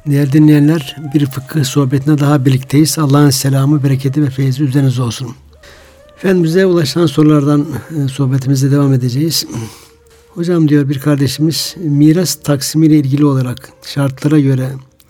Değerli dinleyenler, bir fıkıh sohbetine daha birlikteyiz. Allah'ın selamı, bereketi ve feyzi üzerinize olsun. Efendim, bize ulaşan sorulardan sohbetimize devam edeceğiz. Hocam, diyor bir kardeşimiz, miras taksimiyle ilgili olarak şartlara göre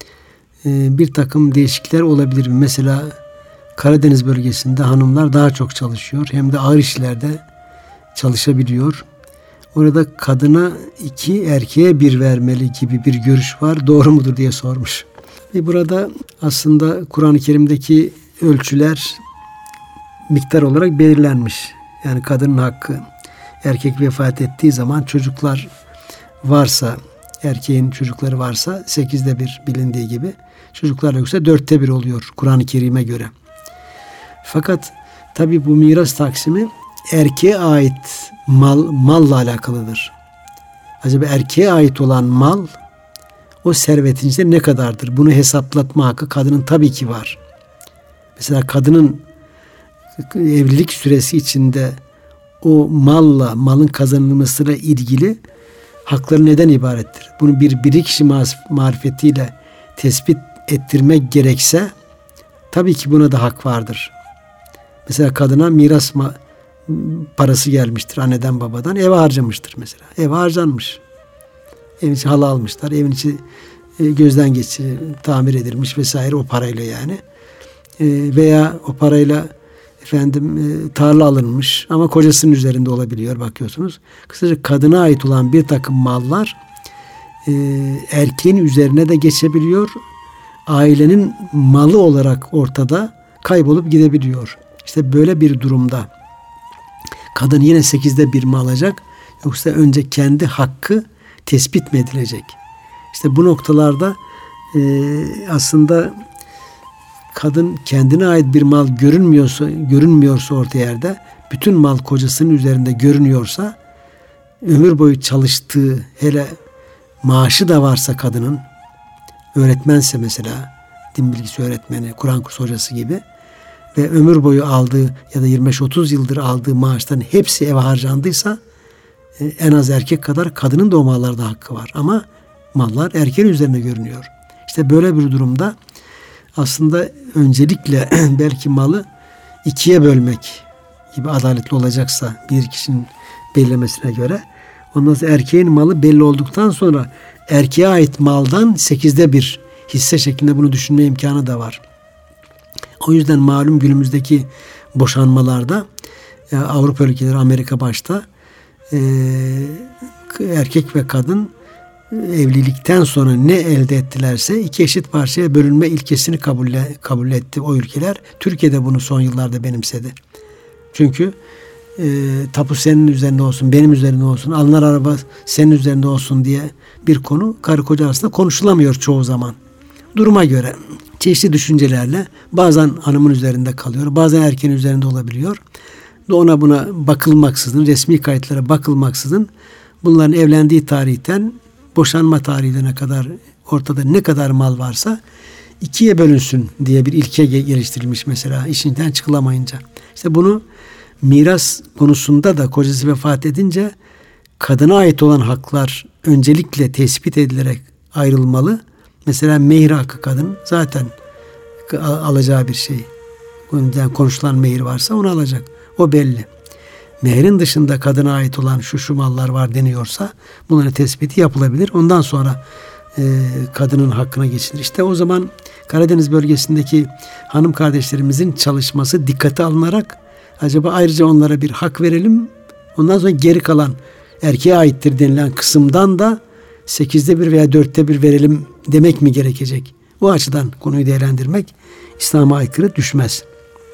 bir takım değişiklikler olabilir mi? Mesela Karadeniz bölgesinde hanımlar daha çok çalışıyor. Hem de ağır işlerde çalışabiliyor. Orada kadına 2, erkeğe 1 vermeli gibi bir görüş var. Doğru mudur diye sormuş. Ve burada aslında Kur'an-ı Kerim'deki ölçüler miktar olarak belirlenmiş. Yani kadının hakkı, erkek vefat ettiği zaman çocuklar varsa, erkeğin çocukları varsa 8'de 1 bilindiği gibi, çocuklar yoksa 4'te 1 oluyor Kur'an-ı Kerim'e göre. Fakat tabi bu miras taksimi erkeğe ait malla alakalıdır. Acaba erkeğe ait olan mal o servetin içinde ne kadardır? Bunu hesaplatma hakkı kadının tabii ki var. Mesela kadının evlilik süresi içinde o malın kazanılmasıyla ilgili hakları neden ibarettir? Bunu bir kişi marifetiyle tespit ettirmek gerekse tabii ki buna da hak vardır. Mesela kadına miras parası gelmiştir anneden babadan, eve harcamıştır mesela. Eve harcanmış. Evin içi halı almışlar. Evin içi gözden tamir edilmiş vesaire o parayla yani. Veya o parayla tarla alınmış ama kocasının üzerinde olabiliyor, bakıyorsunuz. Kısaca kadına ait olan bir takım mallar erkeğin üzerine de geçebiliyor. Ailenin malı olarak ortada kaybolup gidebiliyor. İşte böyle bir durumda kadın yine 8'de 1 mi alacak, yoksa önce kendi hakkı tespit mi edilecek? İşte bu noktalarda aslında kadın kendine ait bir mal görünmüyorsa orta yerde, bütün mal kocasının üzerinde görünüyorsa, ömür boyu çalıştığı, hele maaşı da varsa kadının, öğretmense mesela, din bilgisi öğretmeni, Kur'an kursu hocası gibi, ve ömür boyu aldığı ya da 25-30 yıldır aldığı maaşların hepsi eve harcandıysa, en az erkek kadar kadının da o mallarda hakkı var. Ama mallar erkeğin üzerine görünüyor. İşte böyle bir durumda aslında öncelikle belki malı 2'ye bölmek gibi adaletli olacaksa bir kişinin belirlemesine göre, ondan sonra erkeğin malı belli olduktan sonra erkeğe ait maldan 8'de 1 hisse şeklinde bunu düşünme imkanı da var. O yüzden malum günümüzdeki boşanmalarda Avrupa ülkeleri, Amerika başta, erkek ve kadın evlilikten sonra ne elde ettilerse 2 eşit parçaya bölünme ilkesini kabul etti o ülkeler. Türkiye'de bunu son yıllarda benimsedi. Çünkü tapu senin üzerinde olsun, benim üzerinde olsun, alınan araba senin üzerinde olsun diye bir konu karı koca arasında konuşulamıyor çoğu zaman. Duruma göre çeşitli düşüncelerle bazen hanımın üzerinde kalıyor, bazen erkeğin üzerinde olabiliyor. Ona buna bakılmaksızın, resmi kayıtlara bakılmaksızın, bunların evlendiği tarihten boşanma tarihine kadar ortada ne kadar mal varsa 2'ye bölünsün diye bir ilke geliştirilmiş mesela, işinden çıkılamayınca. İşte bunu miras konusunda da kocası vefat edince kadına ait olan haklar öncelikle tespit edilerek ayrılmalı. Mesela mehir hakkı kadın zaten alacağı bir şey. Bundan konuşulan mehir varsa onu alacak. O belli. Mehrin dışında kadına ait olan şu mallar var deniyorsa bunların tespiti yapılabilir. Ondan sonra kadının hakkına geçilir. İşte o zaman Karadeniz bölgesindeki hanım kardeşlerimizin çalışması dikkate alınarak, acaba ayrıca onlara bir hak verelim. Ondan sonra geri kalan erkeğe aittir denilen kısımdan da 8'de 1 veya 4'te 1 verelim demek mi gerekecek? Bu açıdan konuyu değerlendirmek İslam'a aykırı düşmez.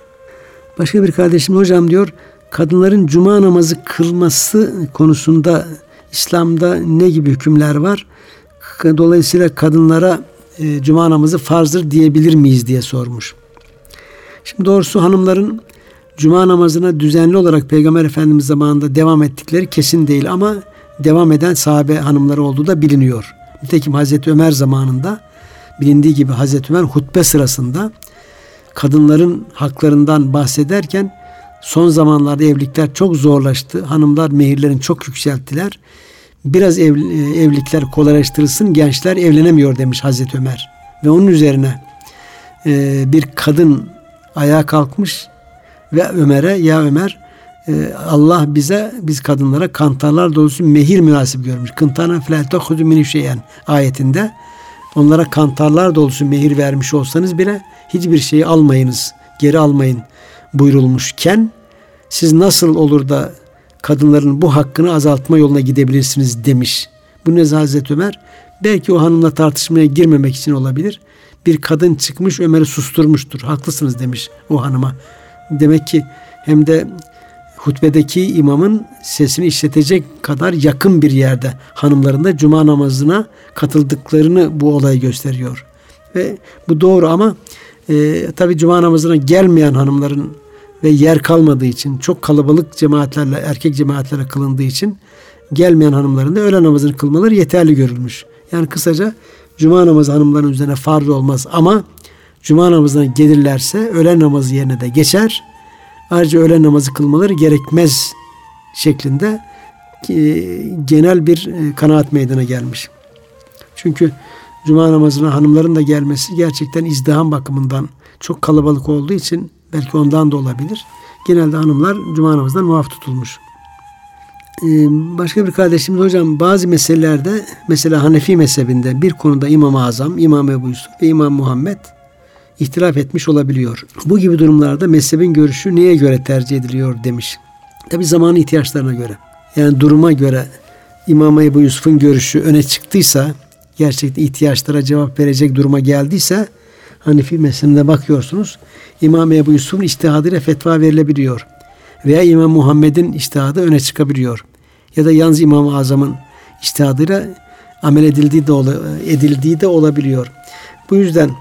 Başka bir kardeşim, hocam diyor, kadınların cuma namazı kılması konusunda İslam'da ne gibi hükümler var? Dolayısıyla kadınlara cuma namazı farzdır diyebilir miyiz diye sormuş. Şimdi doğrusu hanımların cuma namazına düzenli olarak Peygamber Efendimiz zamanında devam ettikleri kesin değil, ama devam eden sahabe hanımları olduğu da biliniyor. Nitekim Hazreti Ömer zamanında bilindiği gibi Hazreti Ömer hutbe sırasında kadınların haklarından bahsederken, son zamanlarda evlilikler çok zorlaştı. Hanımlar mehirlerini çok yükselttiler. Biraz evlilikler kolaylaştırılsın, gençler evlenemiyor demiş Hazreti Ömer. ve onun üzerine bir kadın ayağa kalkmış ve Ömer'e, ya Ömer, Allah biz kadınlara kantarlar dolusu mehir münasip görmüş. Kıntana felâ tehuzû minhu şey'en ayetinde onlara kantarlar dolusu mehir vermiş olsanız bile hiçbir şeyi almayınız, geri almayın buyurulmuşken siz nasıl olur da kadınların bu hakkını azaltma yoluna gidebilirsiniz demiş. Bu ne Hazreti Ömer? Belki o hanımla tartışmaya girmemek için olabilir. Bir kadın çıkmış Ömer'i susturmuştur. Haklısınız demiş o hanıma. Demek ki hem de hutbedeki imamın sesini işletecek kadar yakın bir yerde hanımların da cuma namazına katıldıklarını bu olay gösteriyor. Ve bu doğru ama tabi cuma namazına gelmeyen hanımların ve yer kalmadığı için çok kalabalık cemaatlerle, erkek cemaatlerle kılındığı için gelmeyen hanımların da öğle namazını kılmaları yeterli görülmüş. Yani kısaca cuma namazı hanımların üzerine farz olmaz ama cuma namazına gelirlerse öğle namazı yerine de geçer. Ayrıca öğle namazı kılmaları gerekmez şeklinde genel bir kanaat meydana gelmiş. Çünkü cuma namazına hanımların da gelmesi gerçekten izdiham bakımından çok kalabalık olduğu için belki ondan da olabilir. Genelde hanımlar cuma namazından muaf tutulmuş. Başka bir kardeşimiz, hocam bazı meselelerde mesela Hanefi mezhebinde bir konuda İmam-ı Azam, İmam Ebu Yusuf ve İmam Muhammed ihtilaf etmiş olabiliyor. Bu gibi durumlarda mezhebin görüşü neye göre tercih ediliyor demiş. Tabi zamanın ihtiyaçlarına göre. Yani duruma göre İmam Ebu Yusuf'un görüşü öne çıktıysa, gerçekten ihtiyaçlara cevap verecek duruma geldiyse Hanefi mezhebine bakıyorsunuz. İmam Ebu Yusuf'un içtihadıyla fetva verilebiliyor. Veya İmam Muhammed'in içtihadı öne çıkabiliyor. Ya da yalnız İmam-ı Azam'ın içtihadıyla amel edildiği de olabiliyor. Bu yüzden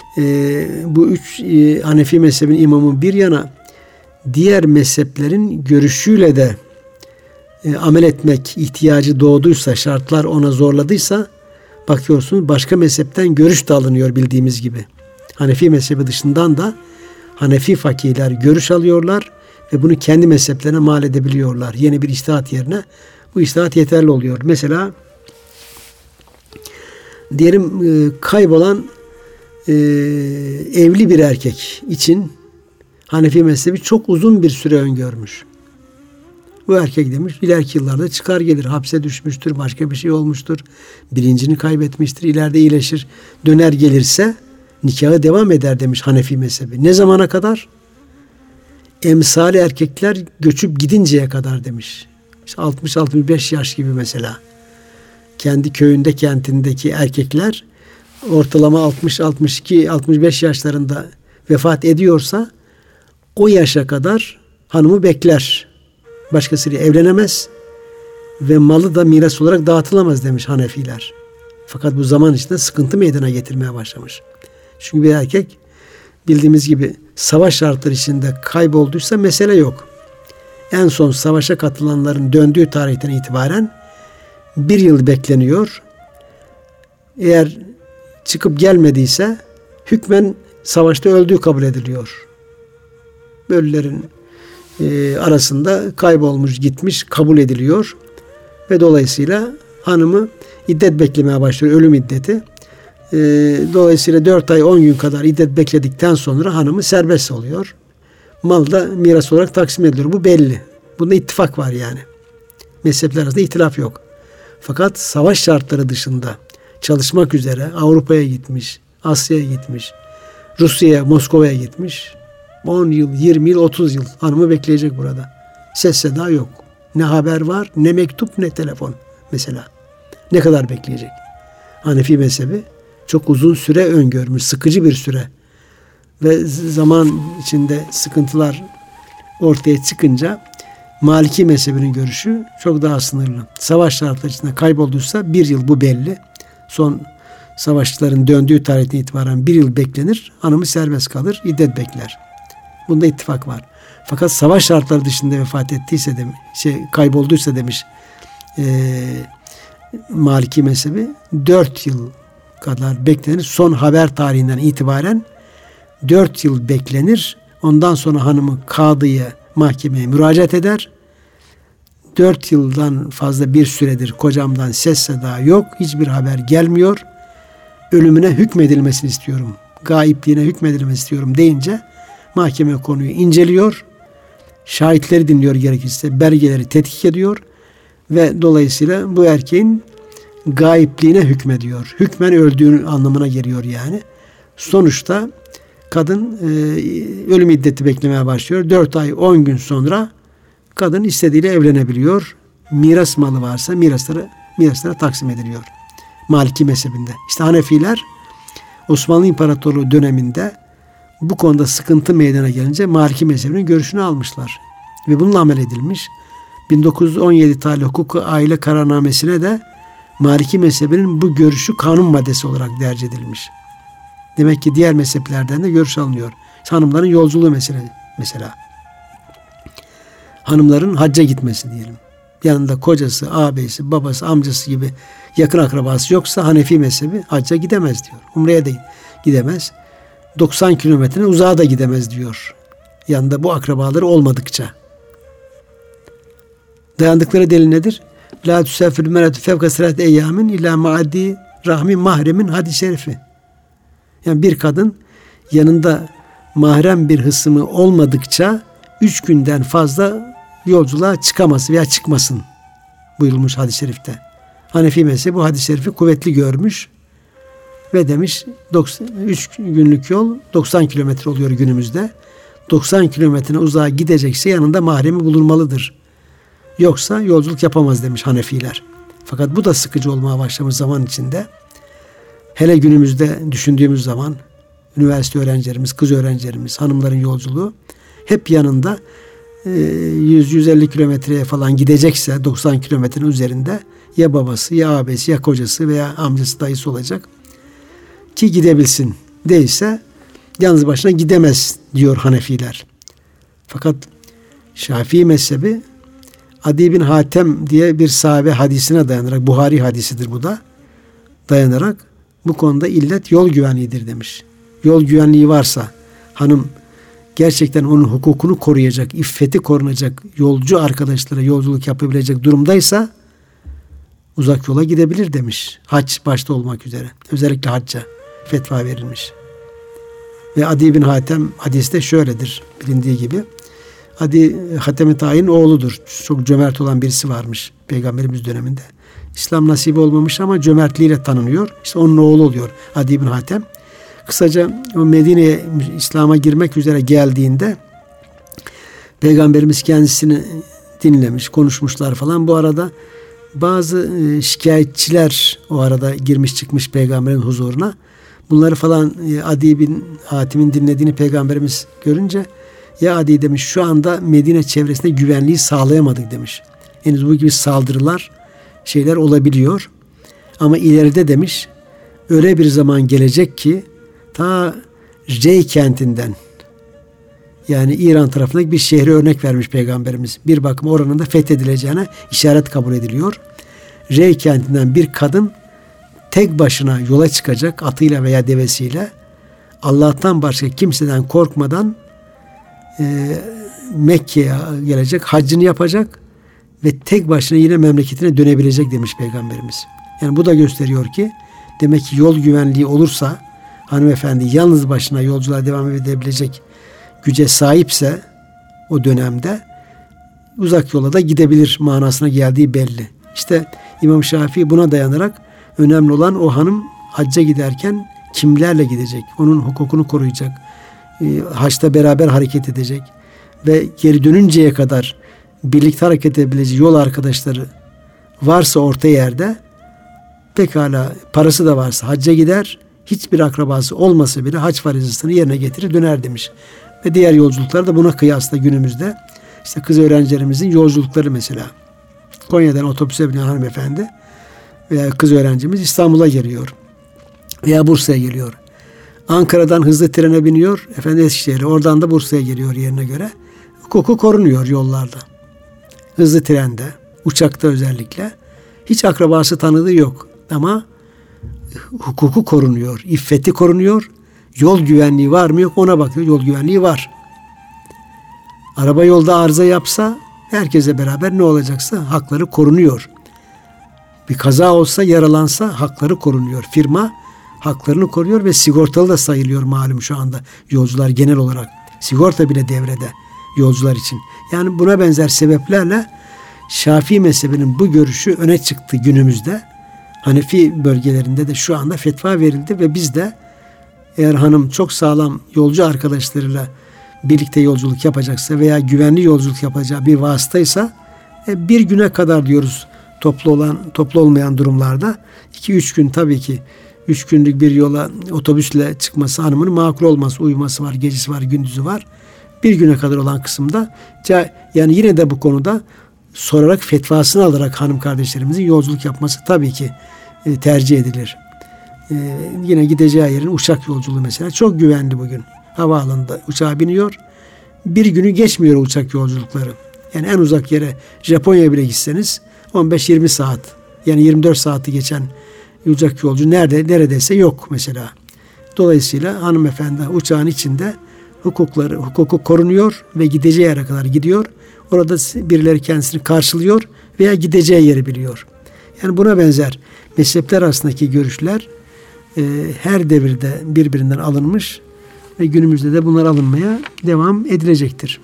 bu üç Hanefi mezhebinin imamı bir yana diğer mezheplerin görüşüyle de amel etmek ihtiyacı doğduysa, şartlar ona zorladıysa bakıyorsunuz başka mezhepten görüş de alınıyor bildiğimiz gibi. Hanefi mezhebi dışından da Hanefi fakihler görüş alıyorlar ve bunu kendi mezheplerine mal edebiliyorlar. Yeni bir içtihat yerine bu içtihat yeterli oluyor. Mesela diyelim kaybolan evli bir erkek için Hanefi mezhebi çok uzun bir süre öngörmüş. Bu erkek demiş ileriki yıllarda çıkar gelir, hapse düşmüştür, başka bir şey olmuştur, bilincini kaybetmiştir, ileride iyileşir, döner gelirse nikahı devam eder demiş Hanefi mezhebi. Ne zamana kadar? Emsali erkekler göçüp gidinceye kadar demiş. İşte 60-65 yaş gibi mesela. Kendi köyünde, kentindeki erkekler ortalama 60-62-65 yaşlarında vefat ediyorsa o yaşa kadar hanımı bekler. Başkasıyla evlenemez ve malı da miras olarak dağıtılamaz demiş Hanefiler. Fakat bu zaman içinde sıkıntı meydana getirmeye başlamış. Çünkü bir erkek bildiğimiz gibi savaş şartları içinde kaybolduysa mesele yok. En son savaşa katılanların döndüğü tarihten itibaren bir yıl bekleniyor. Eğer çıkıp gelmediyse hükmen savaşta öldüğü kabul ediliyor. Ölülerin arasında kaybolmuş, gitmiş kabul ediliyor ve dolayısıyla hanımı iddet beklemeye başlıyor, ölüm iddeti. Dolayısıyla 4 ay 10 gün kadar iddet bekledikten sonra hanımı serbest oluyor. Mal da miras olarak taksim ediliyor. Bu belli. Bunda ittifak var yani. Mezhepler arasında ihtilaf yok. Fakat savaş şartları dışında çalışmak üzere Avrupa'ya gitmiş, Asya'ya gitmiş, Rusya'ya, Moskova'ya gitmiş. 10 yıl, 20 yıl, 30 yıl hanımı bekleyecek burada. Ses seda yok. Ne haber var, ne mektup, ne telefon mesela. Ne kadar bekleyecek? Hanefi mezhebi çok uzun süre öngörmüş, sıkıcı bir süre. Ve zaman içinde sıkıntılar ortaya çıkınca Maliki mezhebinin görüşü çok daha sınırlı. Savaş şartları içinde kaybolduysa bir yıl, bu belli. Son savaşçıların döndüğü tarihten itibaren bir yıl beklenir. Hanımı serbest kalır, iddet bekler. Bunda ittifak var. Fakat savaş şartları dışında vefat ettiyse kaybolduysa demiş Maliki mezhebi 4 yıl kadar beklenir. Son haber tarihinden itibaren 4 yıl beklenir. Ondan sonra hanımı kadıya, mahkemeye müracaat eder. 4 yıldan fazla bir süredir kocamdan ses seda yok. Hiçbir haber gelmiyor. ölümüne hükmedilmesini istiyorum. Gaipliğine hükmedilmesini istiyorum deyince mahkeme konuyu inceliyor. Şahitleri dinliyor gerekirse. Belgeleri tetkik ediyor. Ve dolayısıyla bu erkeğin gaipliğine hükmediyor. Hükmen öldüğünü anlamına geliyor yani. Sonuçta kadın ölüm iddeti beklemeye başlıyor. 4 ay 10 gün sonra kadın istediğiyle evlenebiliyor. Miras malı varsa miraslara taksim ediliyor. Maliki mezhebinde. İşte Hanefiler Osmanlı İmparatorluğu döneminde bu konuda sıkıntı meydana gelince Maliki mezhebinin görüşünü almışlar. Ve bununla amel edilmiş. 1917 tarihli hukuk aile kararnamesine de Maliki mezhebinin bu görüşü kanun maddesi olarak derc edilmiş. Demek ki diğer mezheplerden de görüş alınıyor. Hanımların yolculuğu mesela. Hanımların hacca gitmesi diyelim. Yanında kocası, ağabeyisi, babası, amcası gibi yakın akrabası yoksa Hanefi mezhebi hacca gidemez diyor. Umre'ye de gidemez. 90 kilometre uzağa da gidemez diyor. Yanında bu akrabaları olmadıkça. Dayandıkları delil nedir? La tüsafirü meratü fevka sırat eyyamin illa maaddi rahmi mahremin hadis-i şerifi. Yani bir kadın yanında mahrem bir hısmı olmadıkça 3 günden fazla yolculuğa çıkamaz veya çıkmasın buyurulmuş hadis-i şerifte. Hanefi mezhebi bu hadis-i şerifi kuvvetli görmüş ve demiş 3 günlük yol 90 kilometre oluyor günümüzde. 90 kilometre uzağa gidecekse yanında mahremi bulunmalıdır. Yoksa yolculuk yapamaz demiş Hanefiler. Fakat bu da sıkıcı olmaya başlamış zaman içinde. Hele günümüzde düşündüğümüz zaman üniversite öğrencilerimiz, kız öğrencilerimiz, hanımların yolculuğu hep yanında 100-150 kilometreye falan gidecekse 90 kilometrenin üzerinde ya babası ya abisi ya kocası veya amcası dayısı olacak ki gidebilsin. Değilse yalnız başına gidemez diyor Hanefiler. Fakat Şafii mezhebi Adi bin Hatem diye bir sahabe hadisine dayanarak, Buhari hadisidir bu da, dayanarak bu konuda illet yol güvenliğidir demiş. Yol güvenliği varsa hanım gerçekten onun hukukunu koruyacak, iffeti korunacak, yolcu arkadaşlara yolculuk yapabilecek durumdaysa uzak yola gidebilir demiş. Hac başta olmak üzere. Özellikle hacca fetva verilmiş. Ve Adi bin Hatem hadiste şöyledir bilindiği gibi. Adi Hatem-i Tayin oğludur. Çok cömert olan birisi varmış Peygamberimiz döneminde. İslam nasibi olmamış ama cömertliğiyle tanınıyor. İşte onun oğlu oluyor Adi bin Hatem. Kısaca o Medine'ye İslam'a girmek üzere geldiğinde Peygamberimiz kendisini dinlemiş, konuşmuşlar falan. Bu arada bazı şikayetçiler o arada girmiş çıkmış Peygamberin huzuruna. Bunları falan Adi bin Hatim'in dinlediğini Peygamberimiz görünce ya Adi demiş şu anda Medine çevresinde güvenliği sağlayamadık demiş. Henüz bu gibi saldırılar şeyler olabiliyor. Ama ileride demiş öyle bir zaman gelecek ki ta Rey kentinden yani İran tarafındaki bir şehre örnek vermiş Peygamberimiz. Bir bakıma oranın da fethedileceğine işaret kabul ediliyor. Rey kentinden bir kadın tek başına yola çıkacak atıyla veya devesiyle Allah'tan başka kimseden korkmadan Mekke'ye gelecek, haccını yapacak ve tek başına yine memleketine dönebilecek demiş Peygamberimiz. Yani bu da gösteriyor ki demek ki yol güvenliği olursa hanımefendi yalnız başına yolculuğa devam edebilecek güce sahipse o dönemde uzak yola da gidebilir manasına geldiği belli. İşte İmam Şafii buna dayanarak önemli olan o hanım hacca giderken kimlerle gidecek? Onun hukukunu koruyacak. Haçta beraber hareket edecek. Ve geri dönünceye kadar birlikte hareket edebileceği yol arkadaşları varsa orta yerde pekala parası da varsa hacca gider. Hiçbir akrabası olmasa bile hac farizasını yerine getirir döner demiş. Ve diğer yolculuklar da buna kıyasla günümüzde işte kız öğrencilerimizin yolculukları mesela. Konya'dan otobüse binen hanımefendi veya kız öğrencimiz İstanbul'a geliyor. Veya Bursa'ya geliyor. Ankara'dan hızlı trene biniyor. Eskişehir'e. Oradan da Bursa'ya geliyor yerine göre. Hukuku korunuyor yollarda. Hızlı trende, uçakta özellikle. Hiç akrabası tanıdığı yok. Ama hukuku korunuyor. İffeti korunuyor. Yol güvenliği var mı yok ona bakıyor. Yol güvenliği var. Araba yolda arıza yapsa herkese beraber ne olacaksa hakları korunuyor. Bir kaza olsa yaralansa hakları korunuyor. Firma haklarını koruyor ve sigortalı da sayılıyor malum şu anda yolcular genel olarak. Sigorta bile devrede yolcular için. Yani buna benzer sebeplerle Şafii mezhebinin bu görüşü öne çıktı günümüzde. Hanefi bölgelerinde de şu anda fetva verildi ve biz de eğer hanım çok sağlam yolcu arkadaşlarıyla birlikte yolculuk yapacaksa veya güvenli yolculuk yapacağı bir vasıtaysa bir güne kadar diyoruz toplu olmayan durumlarda 2-3 gün tabii ki 3 günlük bir yola otobüsle çıkması hanımın makul olması, uyuması var, gecesi var, gündüzü var. Bir güne kadar olan kısımda yani yine de bu konuda sorarak fetvasını alarak hanım kardeşlerimizin yolculuk yapması tabii ki tercih edilir. Yine gideceği yerin uçak yolculuğu mesela çok güvenli bugün. Havaalanında uçağa biniyor. Bir günü geçmiyor uçak yolculukları. Yani en uzak yere Japonya'ya bile gitseniz 15-20 saat yani 24 saati geçen uçak yolcu neredeyse yok mesela. Dolayısıyla hanımefendi uçağın içinde hukuku korunuyor ve gideceği yere kadar gidiyor. Orada birileri kendisini karşılıyor veya gideceği yeri biliyor. Yani buna benzer mezhepler arasındaki görüşler her devirde birbirinden alınmış ve günümüzde de bunlar alınmaya devam edilecektir.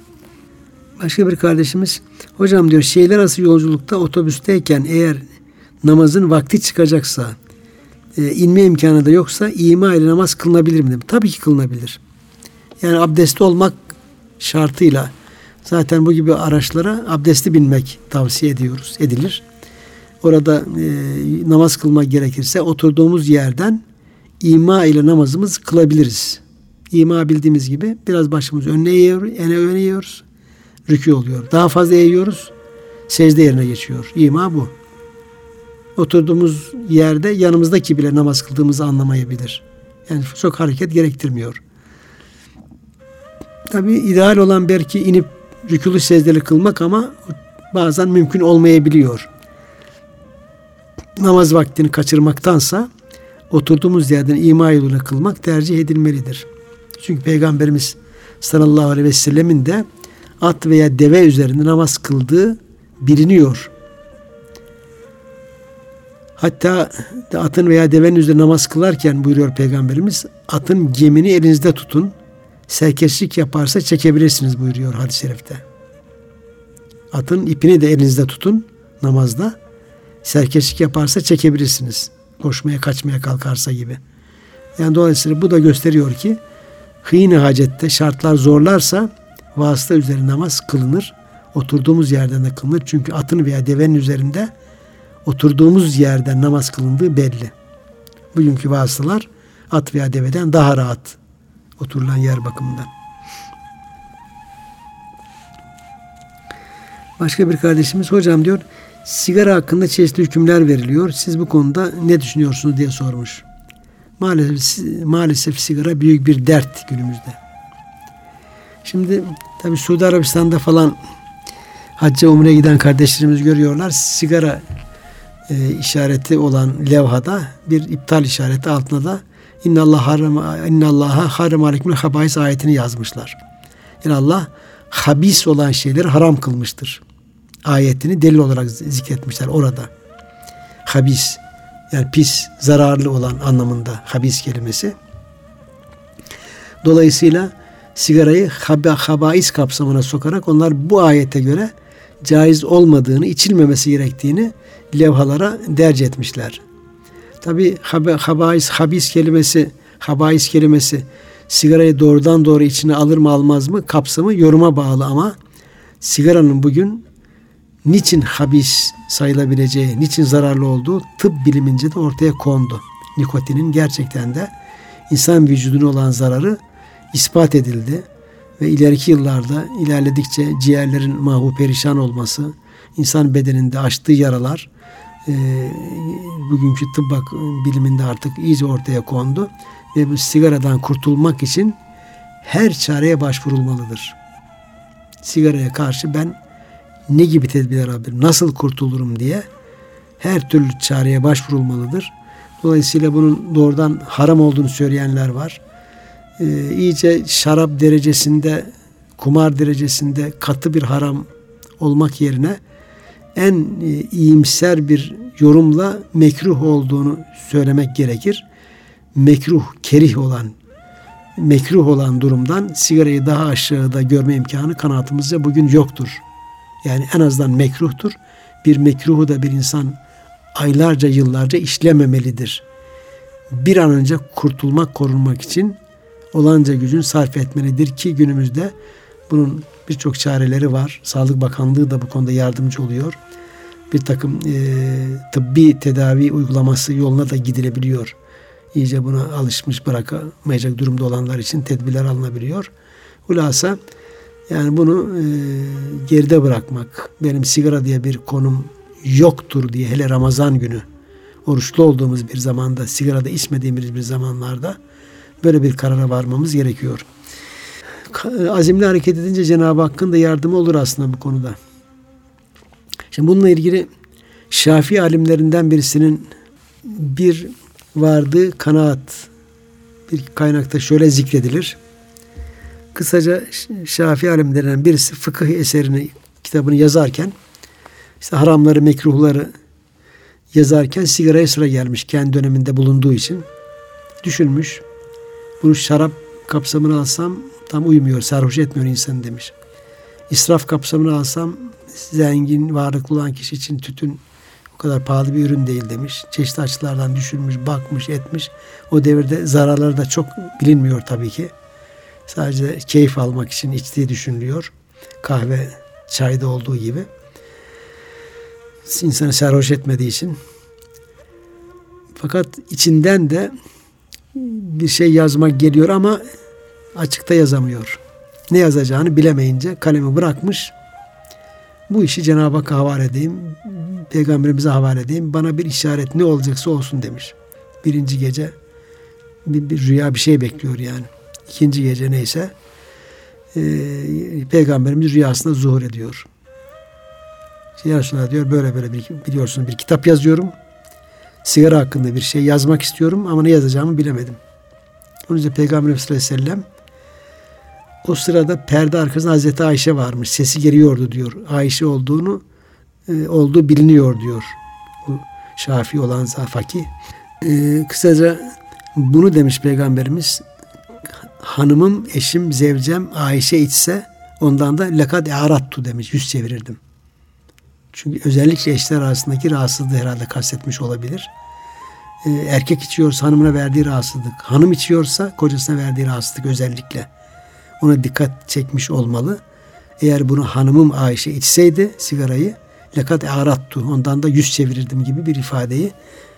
Başka bir kardeşimiz, hocam diyor şehirler arası yolculukta otobüsteyken eğer namazın vakti çıkacaksa inme imkanı da yoksa ima ile namaz kılınabilir mi? Tabii ki kılınabilir. Yani abdestli olmak şartıyla zaten bu gibi araçlara abdestli binmek tavsiye edilir. Orada namaz kılmak gerekirse oturduğumuz yerden ima ile namazımızı kılabiliriz. İma bildiğimiz gibi biraz başımızı önüne eğiyoruz. Rükû oluyor. Daha fazla eğiyoruz. Secde yerine geçiyor. İma bu. Oturduğumuz yerde yanımızdaki bile namaz kıldığımızı anlamayabilir. Yani çok hareket gerektirmiyor. Tabii ideal olan belki inip rükûlu secdeli kılmak ama bazen mümkün olmayabiliyor. Namaz vaktini kaçırmaktansa oturduğumuz yerden ima yoluyla kılmak tercih edilmelidir. Çünkü Peygamberimiz sallallahu aleyhi ve sellemin de at veya deve üzerinde namaz kıldığı biliniyor. Hatta atın veya devenin üzerinde namaz kılarken buyuruyor Peygamberimiz, atın gemini elinizde tutun, serkeşlik yaparsa çekebilirsiniz buyuruyor hadis-i şerifte. Atın ipini de elinizde tutun namazda, serkeşlik yaparsa çekebilirsiniz. Koşmaya, kaçmaya kalkarsa gibi. Yani dolayısıyla bu da gösteriyor ki hîn-i hacette şartlar zorlarsa vasıta üzerine namaz kılınır. Oturduğumuz yerden de kılınır. Çünkü atın veya devenin üzerinde oturduğumuz yerden namaz kılındığı belli. Bugünkü vasıtalar at veya deveden daha rahat oturulan yer bakımından. Başka bir kardeşimiz, hocam diyor, sigara hakkında çeşitli hükümler veriliyor. Siz bu konuda ne düşünüyorsunuz diye sormuş. Maalesef sigara büyük bir dert günümüzde. Şimdi tabi Suudi Arabistan'da falan hacca umreye giden kardeşlerimiz görüyorlar. Sigara işareti olan levhada bir iptal işareti altına da İnnallaha harrama aleykümül habais ayetini yazmışlar. Yani Allah habis olan şeyleri haram kılmıştır. Ayetini delil olarak zikretmişler orada. Habis yani pis, zararlı olan anlamında habis kelimesi. Dolayısıyla sigarayı habais kapsamına sokarak onlar bu ayete göre caiz olmadığını, içilmemesi gerektiğini levhalara derc etmişler. Tabi habais kelimesi sigarayı doğrudan doğru içine alır mı almaz mı kapsamı yoruma bağlı ama sigaranın bugün niçin habis sayılabileceği, niçin zararlı olduğu tıp bilimince de ortaya kondu. Nikotinin gerçekten de insan vücuduna olan zararı ispat edildi ve ileriki yıllarda ilerledikçe ciğerlerin mahvu perişan olması, insan bedeninde açtığı yaralar bugünkü tıp biliminde artık iyice ortaya kondu ve bu sigaradan kurtulmak için her çareye başvurulmalıdır. Sigaraya karşı ben ne gibi tedbirler alabilirim, nasıl kurtulurum diye her türlü çareye başvurulmalıdır. Dolayısıyla bunun doğrudan haram olduğunu söyleyenler var. İyice şarap derecesinde, kumar derecesinde katı bir haram olmak yerine en iyimser bir yorumla mekruh olduğunu söylemek gerekir. mekruh olan durumdan sigarayı daha aşağıda görme imkanı kanaatimizce bugün yoktur. Yani en azından mekruhtur. Bir mekruhu da bir insan aylarca, yıllarca işlememelidir. Bir an önce korunmak için olanca gücün sarf etmelidir ki günümüzde bunun birçok çareleri var. Sağlık Bakanlığı da bu konuda yardımcı oluyor. Bir takım tıbbi tedavi uygulaması yoluna da gidilebiliyor. İyice buna alışmış bırakamayacak durumda olanlar için tedbirler alınabiliyor. Hulasa yani bunu geride bırakmak, benim sigara diye bir konum yoktur diye, hele Ramazan günü oruçlu olduğumuz bir zamanda, sigarada içmediğimiz bir zamanlarda böyle bir karara varmamız gerekiyor. Azimli hareket edince Cenab-ı Hakk'ın da yardımı olur aslında bu konuda. Şimdi bununla ilgili Şafii alimlerinden birisinin bir vardığı kanaat bir kaynakta şöyle zikredilir. Kısaca Şafii alimlerinden birisi fıkıh eserini, kitabını yazarken, işte haramları, mekruhları yazarken sigaraya sıra gelmiş kendi döneminde bulunduğu için. Düşünmüş. Bunu şarap kapsamına alsam tam uymuyor, sarhoş etmiyor insanı demiş. İsraf kapsamına alsam zengin, varlıklı olan kişi için tütün o kadar pahalı bir ürün değil demiş. Çeşitli açılardan düşünmüş, bakmış, etmiş. O devirde zararları da çok bilinmiyor tabii ki. Sadece keyif almak için içtiği düşünülüyor. Kahve, çayda olduğu gibi. İnsanı sarhoş etmediği için. Fakat içinden de bir şey yazmak geliyor ama açıkta yazamıyor. Ne yazacağını bilemeyince kalemi bırakmış. Bu işi Cenab-ı Hakk'a havale edeyim, Peygamberimize havale edeyim, bana bir işaret ne olacaksa olsun demiş. Birinci gece bir rüya bir şey bekliyor yani. İkinci gece neyse Peygamberimiz rüyasında zuhur ediyor. Ya Resulallah diyor, böyle biliyorsunuz bir kitap yazıyorum. Sigara hakkında bir şey yazmak istiyorum ama ne yazacağımı bilemedim. Onun için Peygamberimiz sallallahu aleyhi ve sellem o sırada perde arkasında Hazreti Ayşe varmış. Sesi geliyordu diyor. Ayşe olduğu biliniyor diyor. Bu Şafii olan fakih. Kısaca bunu demiş Peygamberimiz. Hanımım, eşim, zevcem Ayşe içse ondan da lekad e'arattu demiş. Yüz çevirirdim. Çünkü özellikle eşler arasındaki rahatsızlığı herhalde kastetmiş olabilir. Erkek içiyorsa hanımına verdiği rahatsızlık, hanım içiyorsa kocasına verdiği rahatsızlık özellikle ona dikkat çekmiş olmalı. Eğer bunu hanımım Ayşe içseydi sigarayı lekad e'arattu ondan da yüz çevirirdim gibi bir ifadeyi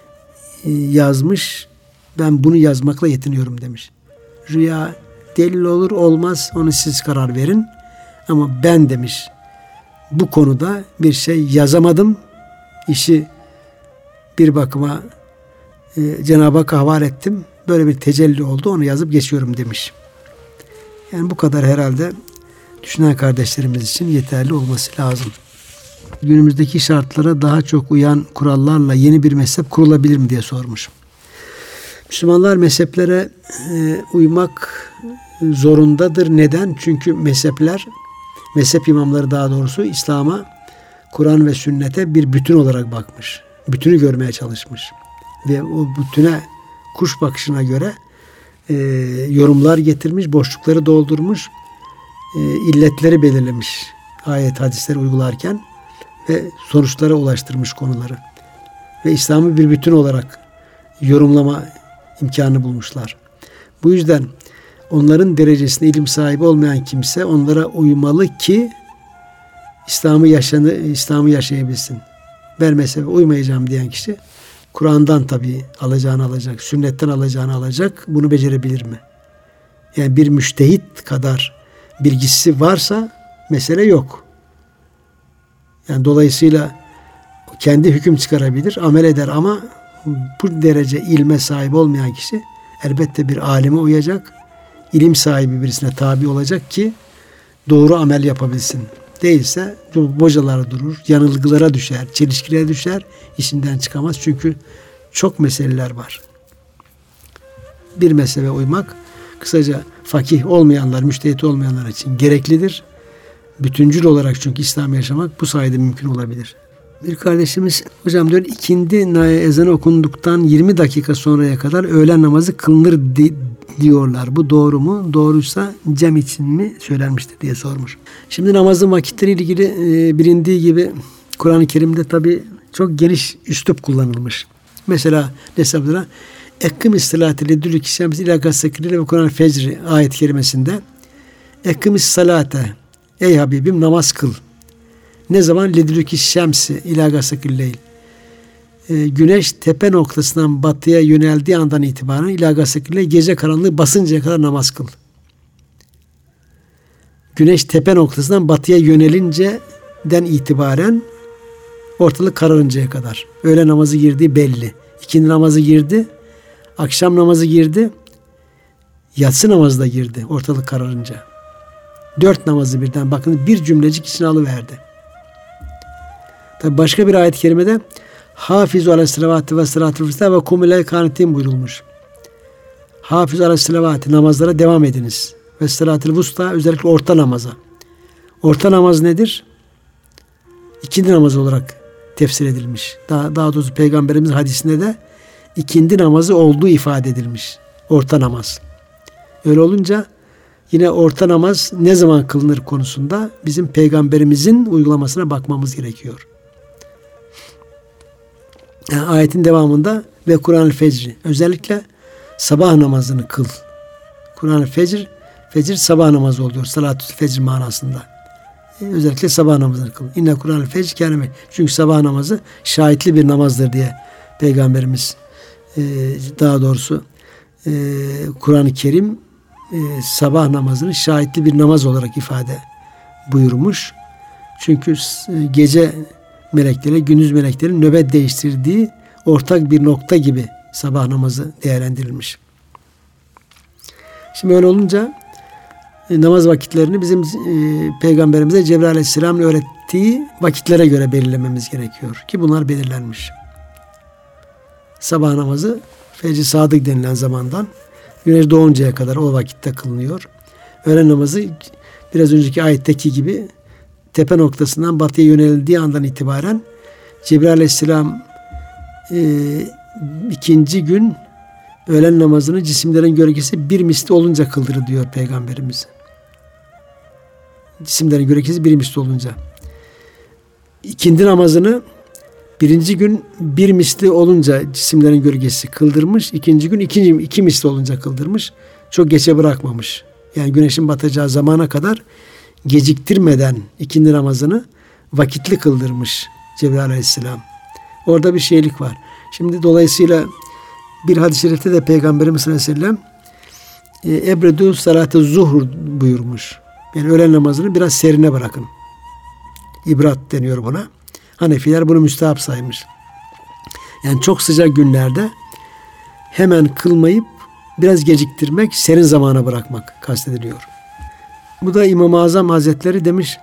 yazmış. Ben bunu yazmakla yetiniyorum demiş. Rüya delil olur olmaz onu siz karar verin. Ama ben demiş bu konuda bir şey yazamadım. İşi bir bakıma Cenab-ı Hakk'a havale ettim. Böyle bir tecelli oldu. Onu yazıp geçiyorum demiş. Yani bu kadar herhalde düşünen kardeşlerimiz için yeterli olması lazım. Günümüzdeki şartlara daha çok uyan kurallarla yeni bir mezhep kurulabilir mi diye sormuş. Müslümanlar mezheplere uymak zorundadır. Neden? Çünkü mezhep imamları daha doğrusu İslam'a, Kur'an ve sünnete bir bütün olarak bakmış. Bütünü görmeye çalışmış. Ve o bütüne, kuş bakışına göre yorumlar getirmiş, boşlukları doldurmuş, illetleri belirlemiş ayet hadisleri uygularken ve sonuçlara ulaştırmış konuları. Ve İslam'ı bir bütün olarak yorumlama imkanı bulmuşlar. Bu yüzden onların derecesinde ilim sahibi olmayan kimse onlara uymalı ki İslam'ı yaşayabilsin. Ben mezhebe uymayacağım diyen kişi Kur'an'dan tabii alacağını alacak, sünnetten alacağını alacak. Bunu becerebilir mi? Yani bir müştehit kadar bilgisi varsa mesele yok. Yani dolayısıyla kendi hüküm çıkarabilir, amel eder ama bu derece ilme sahip olmayan kişi elbette bir alime uyacak, ilim sahibi birisine tabi olacak ki doğru amel yapabilsin. Değilse bocalara durur, yanılgılara düşer, çelişkilere düşer, işinden çıkamaz. Çünkü çok meseleler var. Bir mezhebe uymak kısaca fakih olmayanlar, müştehit olmayanlar için gereklidir. Bütüncül olarak çünkü İslam yaşamak bu sayede mümkün olabilir. Bir kardeşimiz hocam diyor ikindi ezanı okunduktan 20 dakika sonraya kadar öğlen namazı kılınır diyorlar. Bu doğru mu? Doğruysa cem için mi söylenmiştir diye sormuş. Şimdi namazın vakitleriyle ilgili bilindiği gibi Kur'an-ı Kerim'de tabi çok geniş üslup kullanılmış. Mesela Nesabdır'a Ekkimis salate lidülük şems ila gassakirle ve Kur'an-ı Fecr ayet-i kerimesinde Ekkimis salate ey Habibim namaz kıl. Ne zaman? Lidülük şemsi ila gassakirleyl. Güneş tepe noktasından batıya yöneldiği andan itibaren ila gassakirleyl gece karanlığı basıncaya kadar namaz kıl. Güneş tepe noktasından batıya yönelinceden itibaren ortalık kararıncaya kadar. Öğle namazı girdiği belli. İkindi namazı girdi. Akşam namazı girdi. Yatsı namazı da girdi ortalık kararınca. 4 namazı birden bakın bir cümlecik içine alıverdi. Tabi başka bir ayet-i kerimede Hafizu aleyhissalavati ve salatu ve kumilay kanitin buyurulmuş. Hafizu aleyhissalavati namazlara devam ediniz. Ve salatul vusta özellikle orta namaza. Orta namaz nedir? İkindi namazı olarak tefsir edilmiş. Daha doğrusu Peygamberimiz hadisinde de ikindi namazı olduğu ifade edilmiş. Orta namaz. Öyle olunca yine orta namaz ne zaman kılınır konusunda bizim Peygamberimizin uygulamasına bakmamız gerekiyor. Yani ayetin devamında ve Kur'an-ı Fecr özellikle sabah namazını kıl. Kur'an-ı Fecr sabah namazı oluyor. Salatü Fecr manasında. Özellikle sabah namazını kıl. İnne Kur'an-ı Fecr kâne. Çünkü sabah namazı şahitli bir namazdır diye Peygamberimiz daha doğrusu Kur'an-ı Kerim sabah namazını şahitli bir namaz olarak ifade buyurmuş. Çünkü gece melekleri, gündüz meleklerin nöbet değiştirdiği ortak bir nokta gibi sabah namazı değerlendirilmiş. Şimdi öyle olunca namaz vakitlerini bizim Peygamberimize Cebrail Aleyhisselam'ın öğrettiği vakitlere göre belirlememiz gerekiyor. Ki bunlar belirlenmiş. Sabah namazı Fecr-i Sadık denilen zamandan güneş doğuncaya kadar o vakitte kılınıyor. Öğlen namazı biraz önceki ayetteki gibi tepe noktasından batıya yöneldiği andan itibaren Cebrail Aleyhisselam ikinci gün öğlen namazını cisimlerin gölgesi bir misli olunca kıldırır diyor Peygamberimiz. Cisimlerin gölgesi bir misli olunca. İkindi namazını birinci gün bir misli olunca cisimlerin gölgesi kıldırmış. İkinci gün iki misli olunca kıldırmış. Çok geçe bırakmamış. Yani güneşin batacağı zamana kadar geciktirmeden ikindi namazını vakitli kıldırmış Cebrail Aleyhisselam. Orada bir şeylik var. Şimdi dolayısıyla bir hadis-i şerifte de Peygamberimiz sallallahu aleyhi ve sellem ebredu salatı zuhur buyurmuş. Yani öğlen namazını biraz serine bırakın. İbrat deniyor buna. Hanefiler bunu müstehap saymış. Yani çok sıcak günlerde hemen kılmayıp biraz geciktirmek, serin zamana bırakmak kastediliyor. Bu da İmam-ı Azam Hazretleri demiş,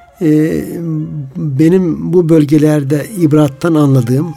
benim bu bölgelerde ibrattan anladığım,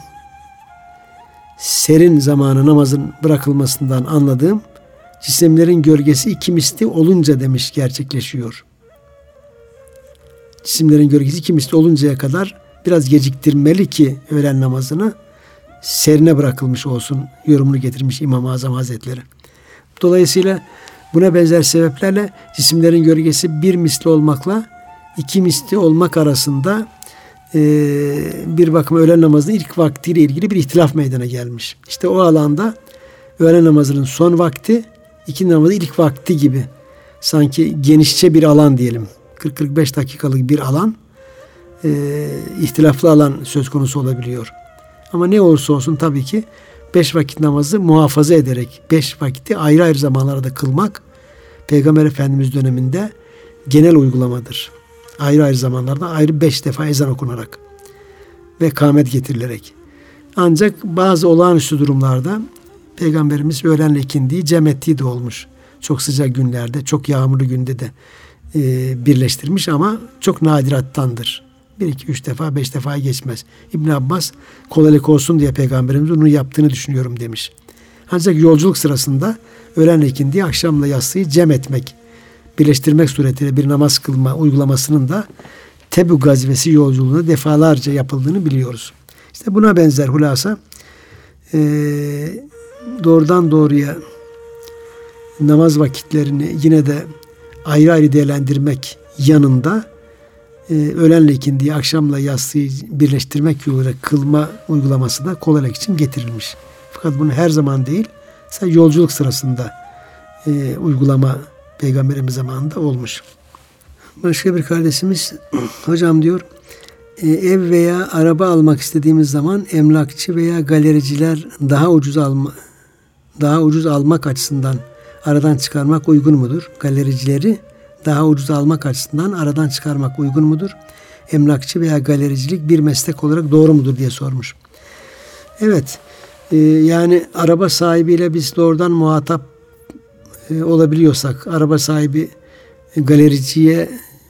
serin zamanı namazın bırakılmasından anladığım, cisimlerin gölgesi iki misli olunca demiş gerçekleşiyor. Cisimlerin gölgesi iki misli oluncaya kadar biraz geciktirmeli ki öğlen namazını serine bırakılmış olsun yorumunu getirmiş İmam-ı Azam Hazretleri. Dolayısıyla buna benzer sebeplerle cisimlerin gölgesi bir misli olmakla iki misli olmak arasında bir bakıma öğlen namazının ilk vaktiyle ilgili bir ihtilaf meydana gelmiş. İşte o alanda öğlen namazının son vakti, ikindi namazının ilk vakti gibi sanki genişçe bir alan diyelim. 40-45 dakikalık bir alan, ihtilaflı alan söz konusu olabiliyor. Ama ne olursa olsun tabii ki 5 vakit namazı muhafaza ederek 5 vakiti ayrı ayrı zamanlarda kılmak Peygamber Efendimiz döneminde genel uygulamadır. Ayrı ayrı zamanlarda ayrı 5 defa ezan okunarak ve kâmet getirilerek. Ancak bazı olağanüstü durumlarda Peygamberimiz öğlenle ikindiyi cem ettiği de olmuş. Çok sıcak günlerde, çok yağmurlu günde de birleştirmiş ama çok nadirattandır. 1, 2, 3 defa, 5 defa geçmez. İbn Abbas kolaylık olsun diye Peygamberimiz onu yaptığını düşünüyorum demiş. Ancak yolculuk sırasında öğlenle ikindiyi, akşamla yatsıyı cem etmek, birleştirmek suretiyle bir namaz kılma uygulamasının da Tebük gazvesi yolculuğuna defalarca yapıldığını biliyoruz. İşte buna benzer hulasa doğrudan doğruya namaz vakitlerini yine de ayrı ayrı değerlendirmek yanında öğlenle ikindiyi, akşamla yatsıyı birleştirmek yoluyla kılma uygulaması da kolaylık için getirilmiş. Fakat bunu her zaman değil, sadece yolculuk sırasında uygulama Peygamberimiz zamanında olmuş. Başka bir kardeşimiz, hocam diyor, ev veya araba almak istediğimiz zaman emlakçı veya galericiler daha ucuz almak açısından aradan çıkarmak uygun mudur? Galericileri daha ucuz almak açısından aradan çıkarmak uygun mudur? Emlakçı veya galericilik bir meslek olarak doğru mudur diye sormuş. Evet, yani araba sahibiyle biz doğrudan muhatap olabiliyorsak, araba sahibi galericiye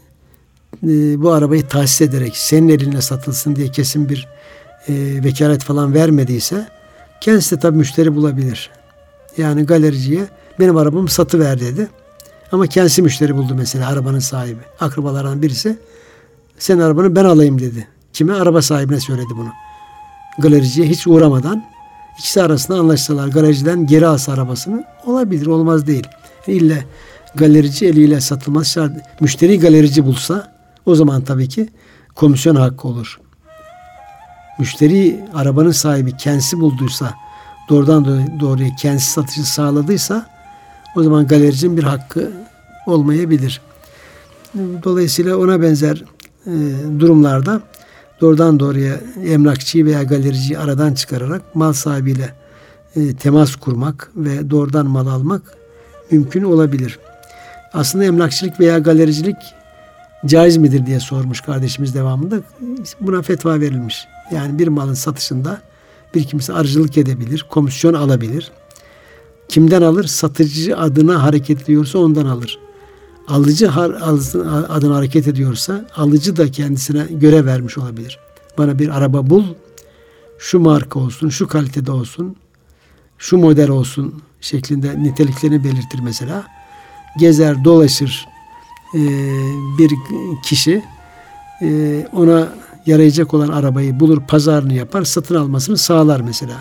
bu arabayı tahsis ederek senin eline satılsın diye kesin bir vekalet falan vermediyse kendisi de tabii müşteri bulabilir. Yani galericiye benim arabamı satıver dedi. Ama kendisi müşteri buldu mesela arabanın sahibi. Akrabalardan birisi senin arabanı ben alayım dedi. Kime? Araba sahibine söyledi bunu. Galericiye hiç uğramadan ikisi arasında anlaşsalar, galericiden geri alsa arabasını olabilir, olmaz değil. İlla galerici eliyle satılmaz şart. Müşteri galerici bulsa o zaman tabii ki komisyon hakkı olur. Müşteri arabanın sahibi kendisi bulduysa, doğrudan doğruya kendisi satışı sağladıysa o zaman galericinin bir hakkı olmayabilir. Dolayısıyla ona benzer durumlarda doğrudan doğruya emlakçıyı veya galericiyi aradan çıkararak mal sahibiyle temas kurmak ve doğrudan mal almak mümkün olabilir. Aslında emlakçılık veya galericilik caiz midir diye sormuş kardeşimiz devamında. Buna fetva verilmiş. Yani bir malın satışında bir kimse aracılık edebilir, komisyon alabilir. Kimden alır? Satıcı adına hareket ediyorsa ondan alır. Alıcı adına hareket ediyorsa alıcı da kendisine görev vermiş olabilir. Bana bir araba bul, şu marka olsun, şu kalitede olsun, şu model olsun şeklinde niteliklerini belirtir mesela. Gezer, dolaşır bir kişi ona yarayacak olan arabayı bulur, pazarını yapar, satın almasını sağlar mesela.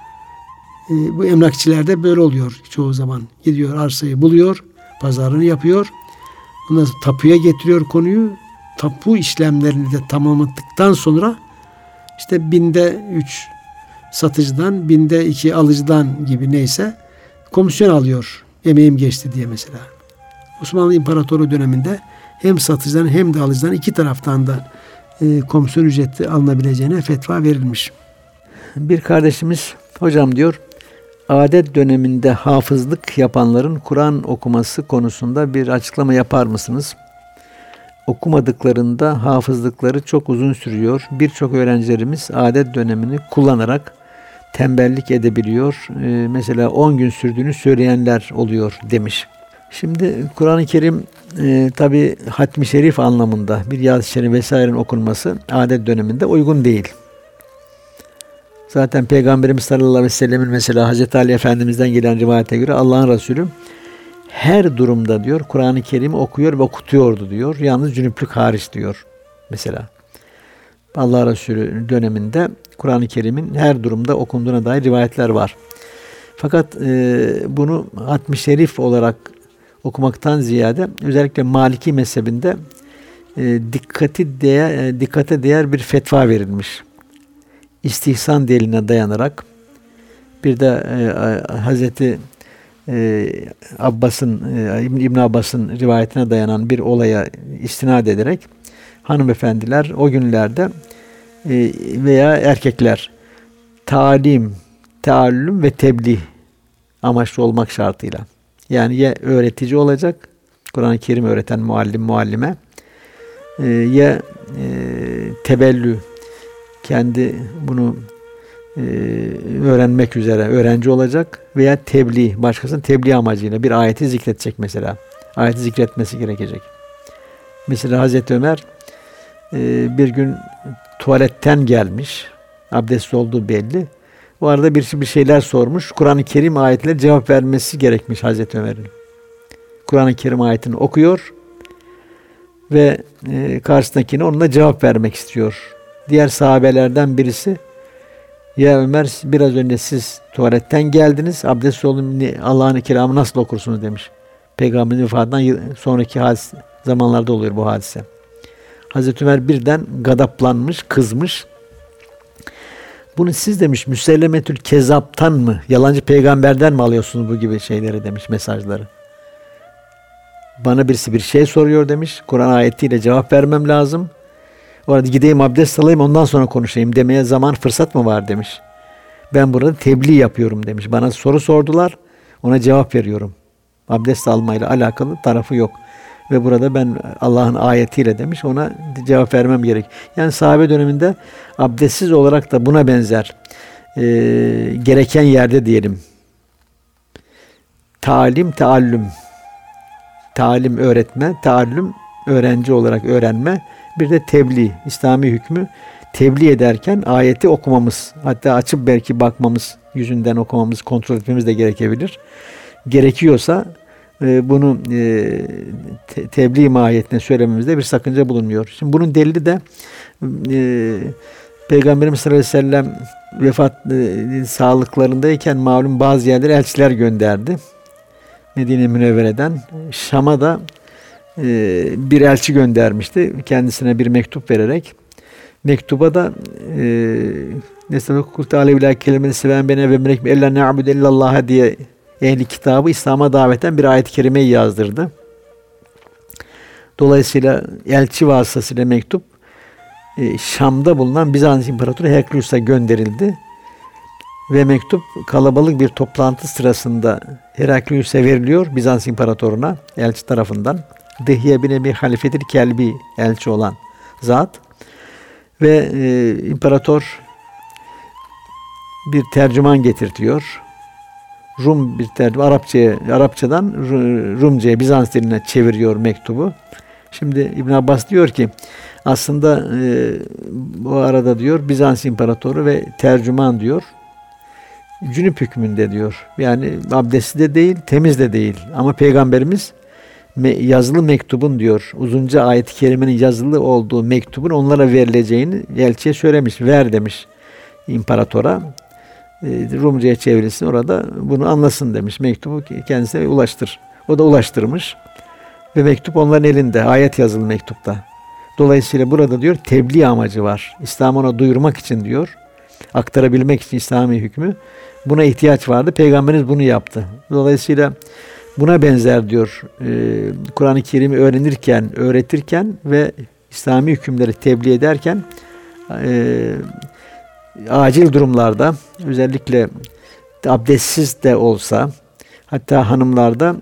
Bu emlakçilerde böyle oluyor çoğu zaman. Gidiyor arsayı buluyor, pazarını yapıyor. Ondan sonra tapuya getiriyor konuyu. Tapu işlemlerini de tamamladıktan sonra işte 3 satıcıdan, 2 alıcıdan gibi neyse komisyon alıyor. Emeğim geçti diye mesela. Osmanlı İmparatorluğu döneminde hem satıcıdan hem de alıcıdan iki taraftan da komisyon ücreti alınabileceğine fetva verilmiş. Bir kardeşimiz, hocam diyor, adet döneminde hafızlık yapanların Kur'an okuması konusunda bir açıklama yapar mısınız? Okumadıklarında hafızlıkları çok uzun sürüyor. Birçok öğrencilerimiz adet dönemini kullanarak tembellik edebiliyor. Mesela 10 gün sürdüğünü söyleyenler oluyor demiş. Şimdi Kur'an-ı Kerim tabi hatmi şerif anlamında bir yaz-ı şerif vesairenin okunması adet döneminde uygun değil. Zaten Peygamberimiz sallallahu aleyhi ve sellemin mesela Hazreti Ali Efendimiz'den gelen rivayete göre Allah'ın Resulü her durumda diyor Kur'an-ı Kerim'i okuyor ve okutuyordu diyor. Yalnız cünüplük hariç diyor mesela. Allah Resulü döneminde Kur'an-ı Kerim'in her durumda okunduğuna dair rivayetler var. Fakat bunu hatmi şerif olarak okumaktan ziyade özellikle Maliki mezhebinde dikkate değer bir fetva verilmiş. İstihsan deliline dayanarak bir de Hazreti İbn Abbas'ın rivayetine dayanan bir olaya istinad ederek hanımefendiler o günlerde veya erkekler taallüm ve tebliğ amaçlı olmak şartıyla, yani ya öğretici olacak, Kur'an-ı Kerim öğreten muallime ya tebellü, kendi bunu öğrenmek üzere öğrenci olacak veya tebliğ, başkasının tebliğ amacıyla bir ayeti zikredecek mesela. Ayeti zikretmesi gerekecek. Mesela Hazreti Ömer bir gün tuvaletten gelmiş. Abdestli olduğu belli. O arada birisi bir şeyler sormuş. Kur'an-ı Kerim ayetleri cevap vermesi gerekmiş Hazreti Ömer'in. Kur'an-ı Kerim ayetini okuyor ve karşısındakine onunla cevap vermek istiyor. Diğer sahabelerden birisi, ya Ömer, biraz önce siz tuvaletten geldiniz, abdest olun, Allah'ın kelamı nasıl okursunuz demiş. Peygamberin vefatından sonraki zamanlarda oluyor bu hadise. Hazreti Ömer birden gadaplanmış, kızmış. Bunu siz demiş Müsellemetül Kezzap'tan mı, yalancı peygamberden mi alıyorsunuz bu gibi şeyleri demiş, mesajları. Bana birisi bir şey soruyor demiş. Kur'an ayetiyle cevap vermem lazım. Orada gideyim abdest alayım ondan sonra konuşayım demeye zaman fırsat mı var demiş. Ben burada tebliğ yapıyorum demiş. Bana soru sordular. Ona cevap veriyorum. Abdest almayla alakalı tarafı yok. Ve burada ben Allah'ın ayetiyle demiş, ona cevap vermem gerek. Yani sahabe döneminde abdestsiz olarak da buna benzer gereken yerde diyelim. Talim, taallüm. Talim öğretme, taallüm öğrenci olarak öğrenme. Bir de tebliğ, İslami hükmü tebliğ ederken ayeti okumamız, hatta açıp belki bakmamız, yüzünden okumamız, kontrol etmemiz de gerekebilir. Gerekiyorsa bunu tebliğ mahiyetine söylememizde bir sakınca bulunmuyor. Şimdi bunun delili de Peygamberimiz sallallahu aleyhi ve sellem vefat sağlıklarındayken malum bazı yerlere elçiler gönderdi. Medine Münevvere'den Şam'a da bir elçi göndermişti. Kendisine bir mektup vererek. Mektuba da Nesne-i Aleyhü kelimeni seven beni ve melek ella na'budu illallah diye ehli kitabı İslam'a daveten bir ayet-i kerimeyi yazdırdı. Dolayısıyla elçi vasıtasıyla mektup Şam'da bulunan Bizans İmparatoru Heraklius'a gönderildi. Ve mektup kalabalık bir toplantı sırasında Heraklius'a veriliyor, Bizans İmparatoruna elçi tarafından. Dihye bin Ebi Halifetil Kelbi elçi olan zat. Ve imparator bir tercüman getirtiyor. Rum bir tercüman, Arapçadan Rumca'ya, Bizans diline çeviriyor mektubu. Şimdi İbn Abbas diyor ki aslında bu arada diyor Bizans İmparatoru ve tercüman diyor cünüp hükmünde diyor. Yani abdestli de değil, temiz de değil. Ama Peygamberimiz yazılı mektubun diyor, uzunca ayet-i kerimenin yazılı olduğu mektubun onlara verileceğini elçiye söylemiş. Ver demiş imparatora. Rumca'ya çevrilsin, orada bunu anlasın demiş. Mektubu kendisine ulaştır. O da ulaştırmış. Ve mektup onların elinde. Ayet yazılı mektupta. Dolayısıyla burada diyor tebliğ amacı var. İslam'ı ona duyurmak için diyor. Aktarabilmek için İslami hükmü. Buna ihtiyaç vardı. Peygamberimiz bunu yaptı. Dolayısıyla buna benzer diyor Kur'an-ı Kerim'i öğrenirken, öğretirken ve İslami hükümleri tebliğ ederken acil durumlarda özellikle abdestsiz de olsa, hatta hanımlarda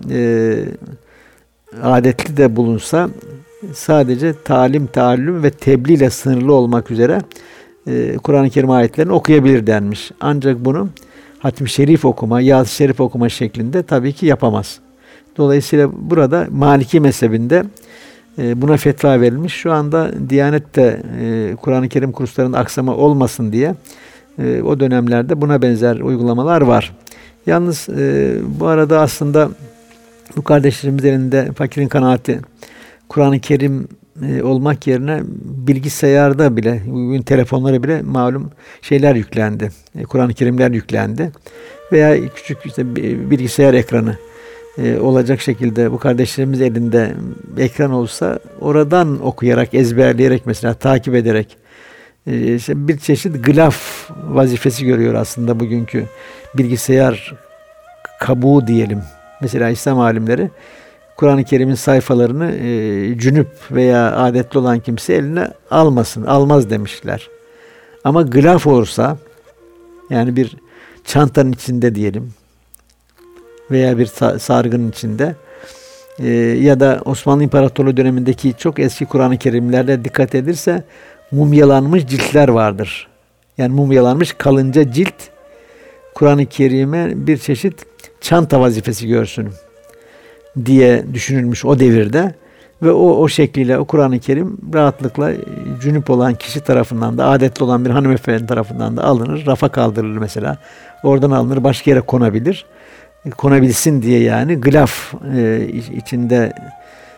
adetli de bulunsa sadece talim, taallüm ve tebliğ ile sınırlı olmak üzere Kur'an-ı Kerim ayetlerini okuyabilir denmiş. Ancak bunu hatmi şerif okuma, yaz şerif okuma şeklinde tabii ki yapamaz. Dolayısıyla burada Maliki mezhebinde buna fetva verilmiş. Şu anda Diyanet'te Kur'an-ı Kerim kurslarında aksama olmasın diye o dönemlerde buna benzer uygulamalar var. Yalnız bu arada aslında bu kardeşlerimiz elinde fakirin kanaati Kur'an-ı Kerim olmak yerine bilgisayarda bile, bugün telefonlara bile malum şeyler yüklendi. Kur'an-ı Kerimler yüklendi. Veya küçük işte bilgisayar ekranı olacak şekilde bu kardeşlerimiz elinde ekran olsa oradan okuyarak, ezberleyerek mesela takip ederek işte bir çeşit gılaf vazifesi görüyor aslında bugünkü bilgisayar kabuğu diyelim. Mesela İslam alimleri Kur'an-ı Kerim'in sayfalarını cünüp veya adetli olan kimse eline almaz demişler. Ama gılaf olursa, yani bir çantanın içinde diyelim veya bir sargının içinde ya da Osmanlı İmparatorluğu dönemindeki çok eski Kur'an-ı Kerimlerde dikkat edilse mumyalanmış ciltler vardır. Yani mumyalanmış kalınca cilt Kur'an-ı Kerim'e bir çeşit çanta vazifesi görsün diye düşünülmüş o devirde ve o şekliyle o Kur'an-ı Kerim rahatlıkla cünüp olan kişi tarafından da, adetli olan bir hanımefendi tarafından da alınır, rafa kaldırılır mesela. Oradan alınır, başka yere konabilir. Konabilsin diye yani gılaf içinde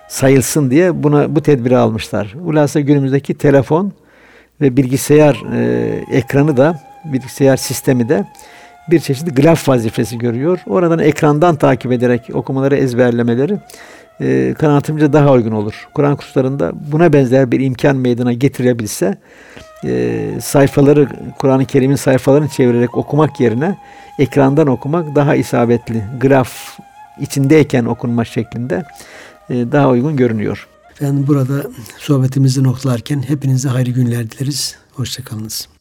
sayılsın diye bu tedbiri almışlar. Hulasa günümüzdeki telefon ve bilgisayar ekranı da, bilgisayar sistemi de bir çeşit glaf vazifesi görüyor. Oradan ekrandan takip ederek okumaları ezberlemeleri kanaatimce daha uygun olur. Kur'an kurslarında buna benzer bir imkan meydana getirebilse, sayfaları, Kur'an-ı Kerim'in sayfalarını çevirerek okumak yerine ekrandan okumak daha isabetli. Graf içindeyken okunma şeklinde daha uygun görünüyor. Efendim burada sohbetimizi noktalarken hepinize hayırlı günler dileriz. Hoşça kalınız.